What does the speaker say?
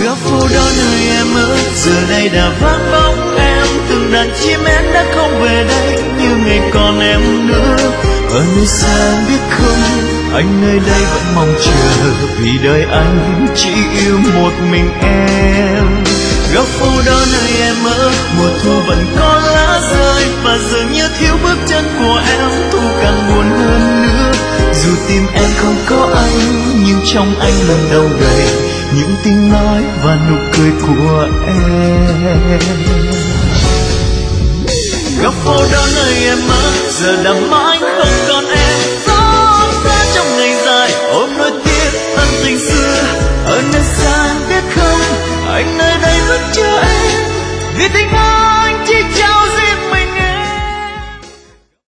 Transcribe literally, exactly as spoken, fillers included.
Góc phố đó nơi em ở giờ đây đã vắng bóng em, từng đàn chim én đã không về đây như ngày còn em nữa. Ở nơi xa em biết không, anh nơi đây vẫn mong chờ, vì đời anh chỉ yêu một mình em. Góc phố đó nơi em ở, mùa thu vẫn có lá rơi, và dường như thiếu bước chân của em, thu càng buồn hơn nữa. Dù tim em không có anh, nhưng trong anh lần đầu đầy những tiếng nói và nụ cười của em. Góc phố đó nơi em ở giờ đã mãi